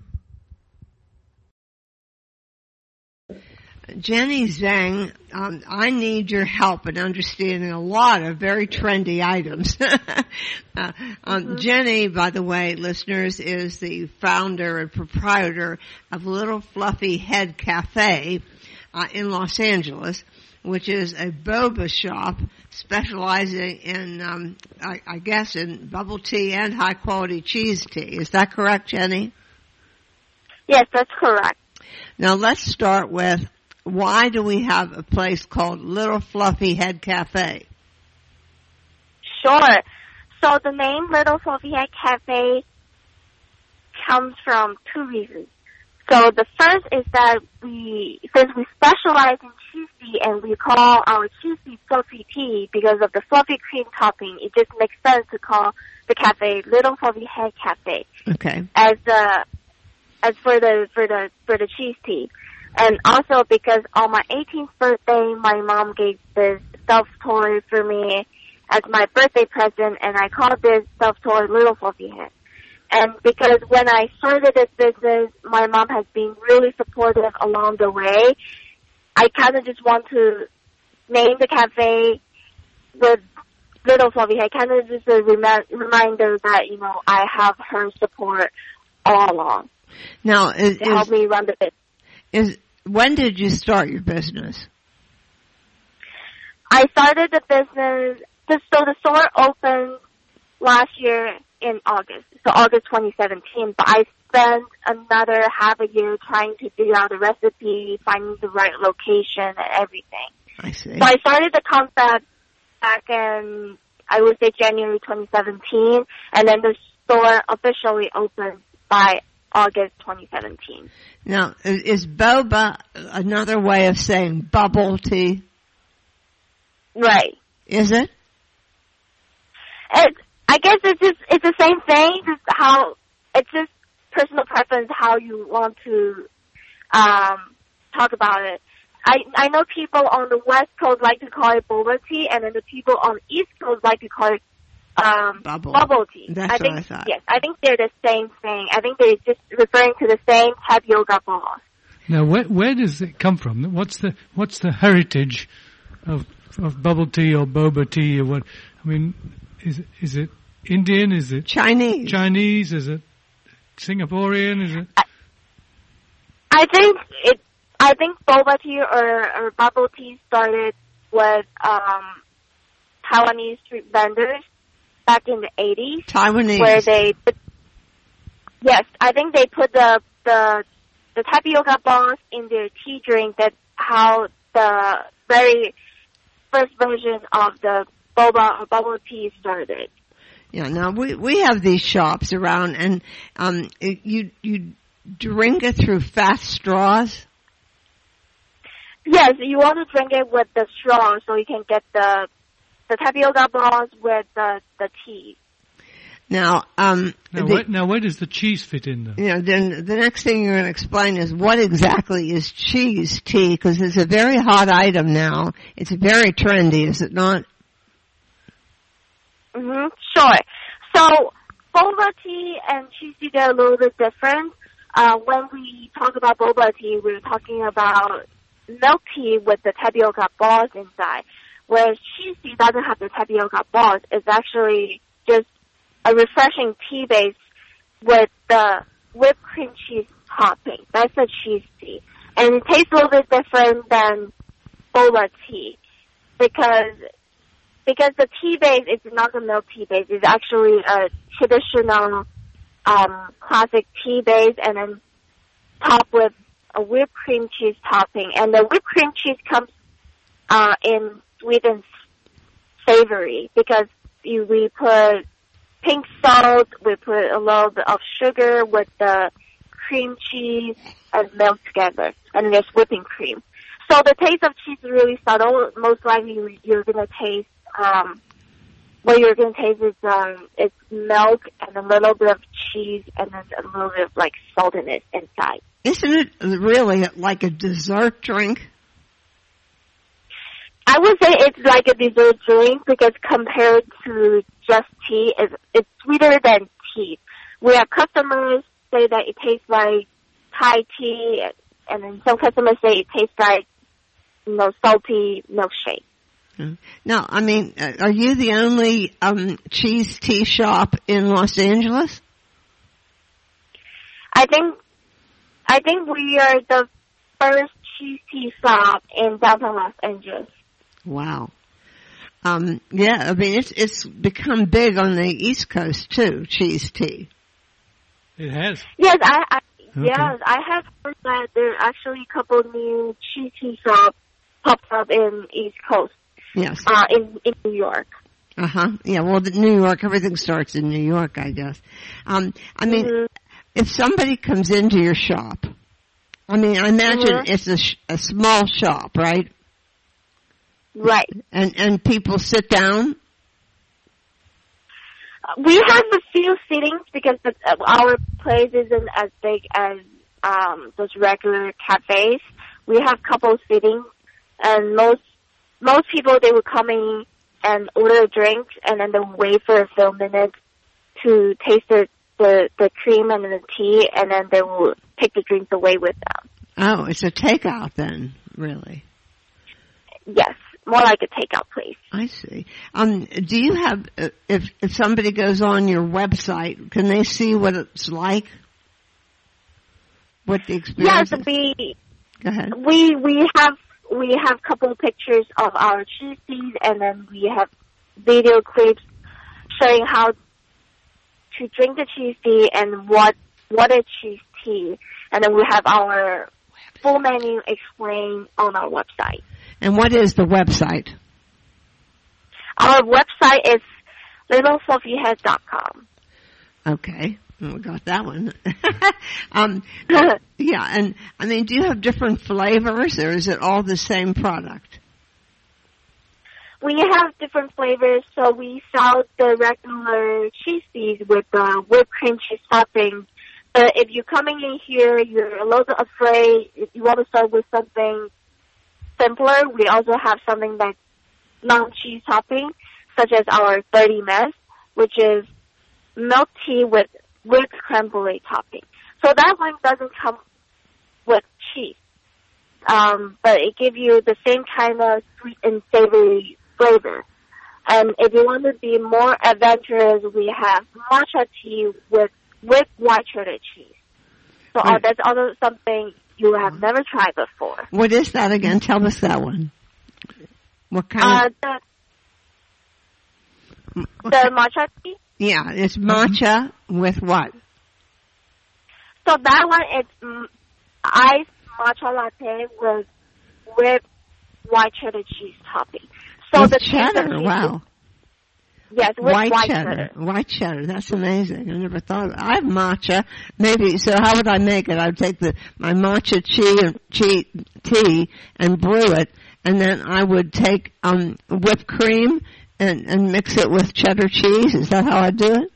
[SPEAKER 1] Jenny Zhang, I need your help in understanding a lot of very trendy items. Jenny, by the way, listeners, is the founder and proprietor of Little Fluffy Head Cafe in Los Angeles, which is a boba shop specializing in, I guess, in bubble tea and high-quality cheese tea. Is that correct, Jenny?
[SPEAKER 6] Yes, that's correct.
[SPEAKER 1] Now, let's start with, why do we have a place called Little Fluffy Head Cafe?
[SPEAKER 6] Sure. So the name Little Fluffy Head Cafe comes from two reasons. So the first is that since we specialize in cheese tea and we call our cheese tea fluffy tea because of the fluffy cream topping, it just makes sense to call the cafe Little Fluffy Head Cafe.
[SPEAKER 1] Okay.
[SPEAKER 6] As for the cheese tea. And also because on my 18th birthday, my mom gave this stuffed toy for me as my birthday present, and I called this stuffed toy Little Fluffy Head. And because when I started this business, my mom has been really supportive along the way. I kind of just want to name the cafe with Little Fluffy Head, kind of just a reminder that, you know, I have her support all along.
[SPEAKER 1] Now,
[SPEAKER 6] to help me run the business.
[SPEAKER 1] When did you start your business?
[SPEAKER 6] I started the business, so the store opened last year in August, so August 2017, but I spent another half a year trying to figure out the recipe, finding the right location and everything.
[SPEAKER 1] I see.
[SPEAKER 6] So I started the concept back in, I would say, January 2017, and then the store officially opened by August 2017.
[SPEAKER 1] Now, is boba another way of saying bubble tea?
[SPEAKER 6] Right.
[SPEAKER 1] Is it?
[SPEAKER 6] I guess it's the same thing. It's just personal preference how you want to talk about it. I know people on the West Coast like to call it boba tea, and then the people on the East Coast like to call it bubble tea.
[SPEAKER 1] That's
[SPEAKER 6] what
[SPEAKER 1] I thought.
[SPEAKER 6] Yes, I think they're the same thing. I think they're just referring to the same tapioca balls.
[SPEAKER 2] Now, where does it come from? What's the heritage of bubble tea or boba tea or what? I mean, is it Indian? Is it
[SPEAKER 1] Chinese?
[SPEAKER 2] Chinese? Is it Singaporean? Is it?
[SPEAKER 6] I think boba tea or bubble tea started with Taiwanese street vendors back in the 80s.
[SPEAKER 1] Taiwanese.
[SPEAKER 6] Yes, I think they put the tapioca balls in their tea drink. That's how the very first version of the boba or bubble tea started.
[SPEAKER 1] Yeah, now we have these shops around, and you drink it through fast straws?
[SPEAKER 6] Yes, you want to drink it with the straw so you can get the tapioca balls with the tea.
[SPEAKER 1] Now,
[SPEAKER 2] where does the cheese fit in there?
[SPEAKER 1] You know, then the next thing you're going to explain is what exactly is cheese tea, because it's a very hot item now. It's very trendy, is it not?
[SPEAKER 6] Mm-hmm, sure. So, boba tea and cheese tea, they're a little bit different. When we talk about boba tea, we're talking about milk tea with the tapioca balls inside, whereas cheese tea doesn't have the tapioca balls. It's actually just a refreshing tea base with the whipped cream cheese topping. That's a cheese tea. And it tastes a little bit different than boba tea because the tea base is not a milk tea base. It's actually a traditional classic tea base and then topped with a whipped cream cheese topping. And the whipped cream cheese comes in sweet and savory because we put pink salt, we put a little bit of sugar with the cream cheese and milk together, and there's whipping cream. So the taste of cheese is really subtle. Most likely you're going to taste, what you're going to taste is it's milk and a little bit of cheese and then a little bit of like saltiness inside.
[SPEAKER 1] Isn't it really like a dessert drink?
[SPEAKER 6] I would say it's like a dessert drink because compared to just tea, it's sweeter than tea. We have customers say that it tastes like Thai tea, and then some customers say it tastes like, salty milkshake.
[SPEAKER 1] Now, I mean, are you the only cheese tea shop in Los Angeles?
[SPEAKER 6] I think we are the first cheese tea shop in downtown Los Angeles.
[SPEAKER 1] Wow. Yeah, I mean, it's become big on the East Coast too, cheese tea.
[SPEAKER 2] It has.
[SPEAKER 6] Yes, yes, I have heard that there are actually a couple new cheese tea shops popped up in East Coast.
[SPEAKER 1] Yes.
[SPEAKER 6] In New York.
[SPEAKER 1] Yeah, well, New York, everything starts in New York, I guess. I mean, if somebody comes into your shop, I mean, I imagine it's a small shop, right?
[SPEAKER 6] Right.
[SPEAKER 1] And people sit down?
[SPEAKER 6] We have a few sittings because our place isn't as big as those regular cafes. we have couple seating, and most people, they would come in and order a drink, and then they'll wait for a few minutes to taste the cream and the tea, and then they will take the drinks away with them.
[SPEAKER 1] Oh, it's a takeout then, really?
[SPEAKER 6] Yes, more like a takeout place.
[SPEAKER 1] I see. Do you have, if somebody goes on your website, can they see what it's like? What the experience is? Go ahead.
[SPEAKER 6] We have couple couple pictures of our cheese teas, and then we have video clips showing how to drink the cheese tea and what is cheese tea, and then we have our full menu explained on our website.
[SPEAKER 1] And what is the website?
[SPEAKER 6] Our website is littlesophiehead.com.
[SPEAKER 1] Okay. We got that one. Yeah, and I mean, do you have different flavors, or is it all the same product?
[SPEAKER 6] We have different flavors, so we sell the regular cheese teas with whipped cream cheese topping. But if you're coming in here, you're a little bit afraid, if you want to start with something simpler, we also have something that's non-cheese topping, such as our 30 mess, which is milk tea with creme brulee topping. So that one doesn't come with cheese, but it gives you the same kind of sweet and savory flavor. And if you want to be more adventurous, we have matcha tea with white cheddar cheese. So that's also something you have never tried before.
[SPEAKER 1] What is that again? Tell us that one. What kind of...
[SPEAKER 6] The matcha tea?
[SPEAKER 1] Yeah, it's matcha with what?
[SPEAKER 6] So that one is iced matcha latte with white cheddar cheese topping. So
[SPEAKER 1] with
[SPEAKER 6] the
[SPEAKER 1] cheddar, wow.
[SPEAKER 6] Yes, with white cheddar.
[SPEAKER 1] White cheddar, that's amazing. I never thought of it. I have matcha, maybe, so how would I make it? I would take my matcha tea and brew it, and then I would take whipped cream and mix it with cheddar cheese. Is that how I do it?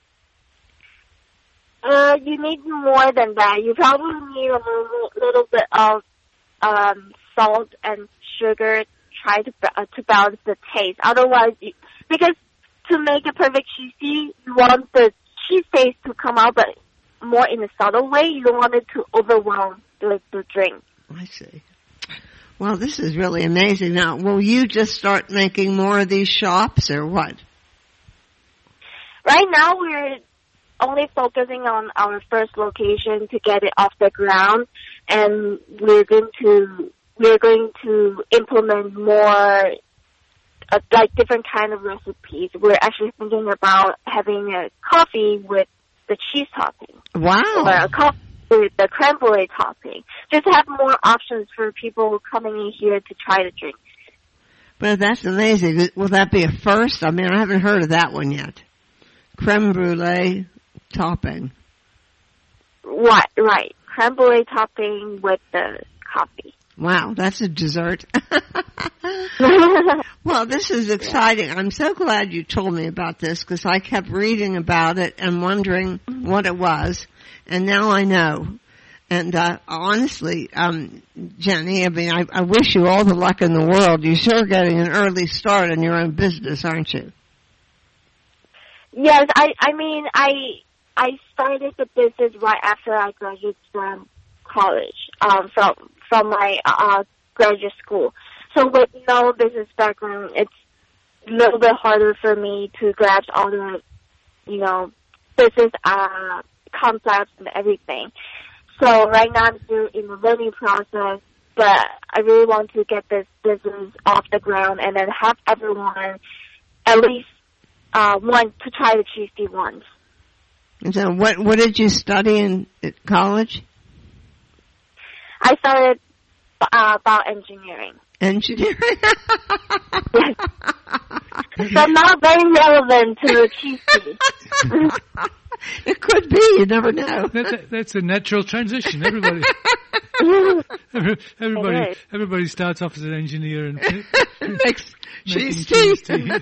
[SPEAKER 6] You need more than that. You probably need a little bit of salt and sugar. Try to balance the taste. Otherwise, because to make a perfect cheese tea, you want the cheese taste to come out, but more in a subtle way. You don't want it to overwhelm the drink.
[SPEAKER 1] I see. Well, this is really amazing. Now, will you just start making more of these shops, or what?
[SPEAKER 6] Right now, we're only focusing on our first location to get it off the ground, and we're going to implement more like different kind of recipes. We're actually thinking about having a coffee with the cheese topping.
[SPEAKER 1] Wow.
[SPEAKER 6] Or a coffee with the creme brulee topping. Just have more options for people coming in here to try the drink.
[SPEAKER 1] Well, that's amazing. Will that be a first? I mean, I haven't heard of that one yet. Creme brulee topping.
[SPEAKER 6] Right. Creme brulee topping with the coffee.
[SPEAKER 1] Wow, that's a dessert. Well, this is exciting. I'm so glad you told me about this, because I kept reading about it and wondering what it was, and now I know. And honestly, Jenny, I mean, I wish you all the luck in the world. You're sure getting an early start in your own business, aren't you?
[SPEAKER 6] Yes, I mean, I started the business right after I graduated from college, from my graduate school. So with no business background, it's a little bit harder for me to grasp all the, business concepts and everything. So right now I'm still in the learning process, but I really want to get this business off the ground and then have everyone at least want to try the cheese tea once.
[SPEAKER 1] And so what did you study in college?
[SPEAKER 6] I started about engineering.
[SPEAKER 1] Engineering?
[SPEAKER 6] Yes. So not very relevant to the cheese tea.
[SPEAKER 1] It could be. You never know.
[SPEAKER 2] That's a natural transition. Everybody starts off as an engineer and
[SPEAKER 1] makes cheese tea.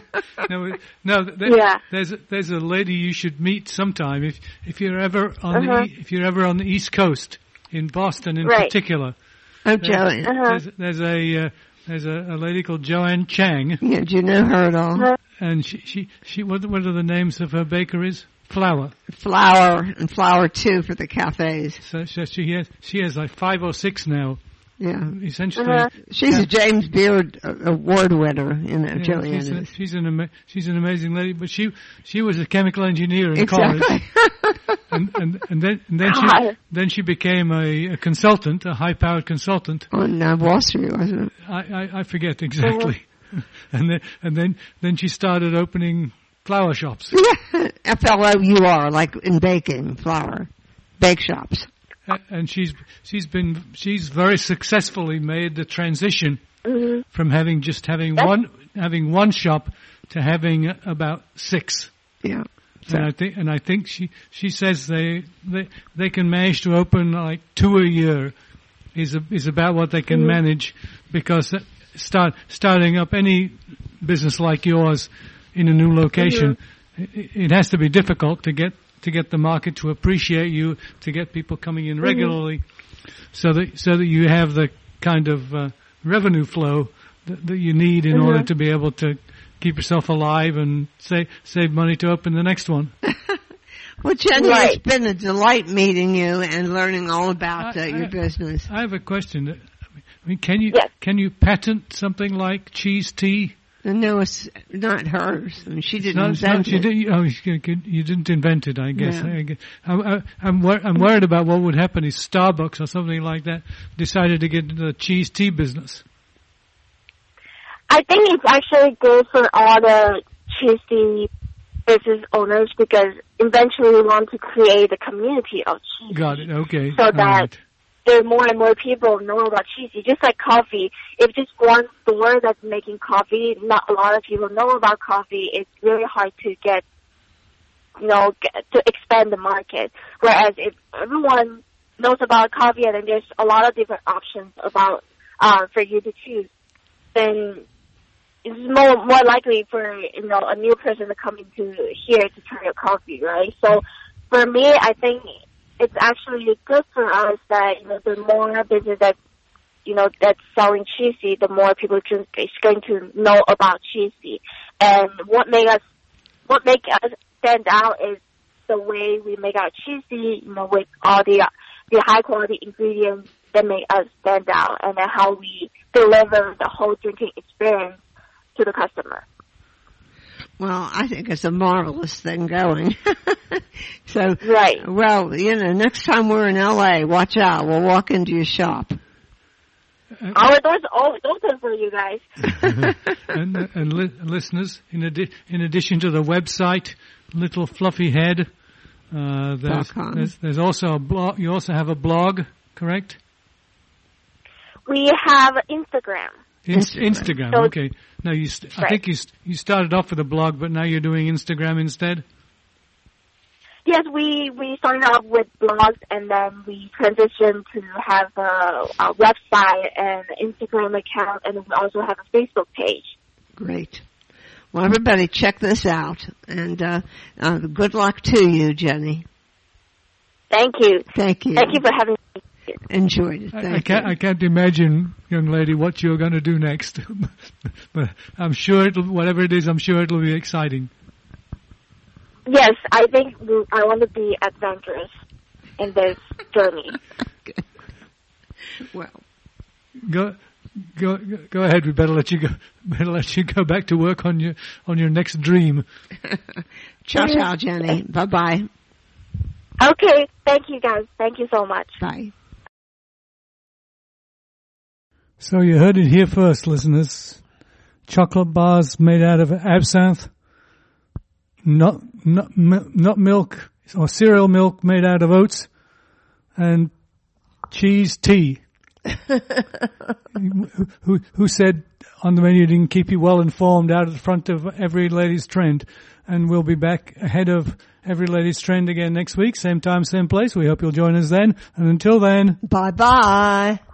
[SPEAKER 2] There's a lady you should meet sometime if you're ever on the East Coast, in Boston in particular.
[SPEAKER 1] Joanne.
[SPEAKER 2] There's a lady called Joanne Chang.
[SPEAKER 1] Yeah, do you know her at all?
[SPEAKER 2] And she what are the names of her bakeries? Flour and Flour too for the cafes. So she has like 5 or 6 now.
[SPEAKER 1] Yeah,
[SPEAKER 2] essentially,
[SPEAKER 1] she's a James Beard Award winner. Joanne
[SPEAKER 2] she's an amazing lady. But she was a chemical engineer in college, and then she became a consultant, a high-powered consultant on
[SPEAKER 1] Wall Street, wasn't it?
[SPEAKER 2] I forget exactly. And then she started opening flour shops.
[SPEAKER 1] Yeah, FLOUR, like in baking, flour, bake shops.
[SPEAKER 2] And she's very successfully made the transition from having one shop to having about 6.
[SPEAKER 1] Yeah.
[SPEAKER 2] And I think she says they can manage to open like 2 a year is about what they can manage, because starting up any business like yours in a new location, it has to be difficult to get the market to appreciate you, to get people coming in regularly, so that you have the kind of revenue flow that you need in order to be able to keep yourself alive and save money to open the next one.
[SPEAKER 1] Well, Jenny, it's been a delight meeting you and learning all about your business.
[SPEAKER 2] I have a question. I mean, can you patent something like cheese tea?
[SPEAKER 1] No, it's not hers. I mean, she didn't invent it.
[SPEAKER 2] You didn't invent it, I guess. Yeah. I'm worried about what would happen if Starbucks or something like that decided to get into the cheese tea business.
[SPEAKER 6] I think it's actually good for all the cheese tea business owners, because eventually we want to create a community of cheese.
[SPEAKER 2] Got it. Okay.
[SPEAKER 6] So that there are more and more people know about cheese tea. Just like coffee, if just one store that's making coffee, not a lot of people know about coffee, it's really hard to get to expand the market. Whereas if everyone knows about coffee and then there's a lot of different options about for you to choose, then it's more likely for a new person to come into here to try your coffee, right? So for me, I think it's actually good for us that the more business that's selling cheese tea, the more people is going to know about cheese tea. And what make us stand out is the way we make our cheese tea, with all the high quality ingredients that make us stand out, and then how we deliver the whole drinking experience to the customer.
[SPEAKER 1] Well, I think it's a marvelous thing going. So,
[SPEAKER 6] right.
[SPEAKER 1] Well, next time we're in LA, watch out. We'll walk into your shop.
[SPEAKER 6] Our doors are always open for you guys.
[SPEAKER 2] and listeners, in addition to the website, Little Fluffy Head, there's also a blog. You also have a blog, correct?
[SPEAKER 6] We have Instagram.
[SPEAKER 2] Instagram. So, okay. Now I think you started off with a blog, but now you're doing Instagram instead?
[SPEAKER 6] Yes, we started off with blogs, and then we transitioned to have a website and Instagram account, and we also have a Facebook page.
[SPEAKER 1] Great. Well, everybody check this out, and good luck to you, Jenny.
[SPEAKER 6] Thank you.
[SPEAKER 1] Thank you.
[SPEAKER 6] Thank you for having me.
[SPEAKER 1] Enjoyed it.
[SPEAKER 2] I can't imagine, young lady, what you're going to do next. But I'm sure whatever it is, I'm sure it'll be exciting.
[SPEAKER 6] Yes, I think I want to be adventurous in this journey.
[SPEAKER 1] Okay. Well,
[SPEAKER 2] go ahead. We better let you go. Better let you go back to work on your next dream.
[SPEAKER 1] Ciao, Jenny. Bye.
[SPEAKER 6] Okay. Thank you, guys. Thank you so much.
[SPEAKER 1] Bye.
[SPEAKER 2] So you heard it here first, listeners. Chocolate bars made out of absinthe, not milk or cereal milk made out of oats, and cheese tea. who said on the menu didn't keep you well informed out at the front of Every Ladies Trend. And we'll be back ahead of Every Ladies Trend again next week, same time, same place. We hope you'll join us then. And until then,
[SPEAKER 1] bye-bye.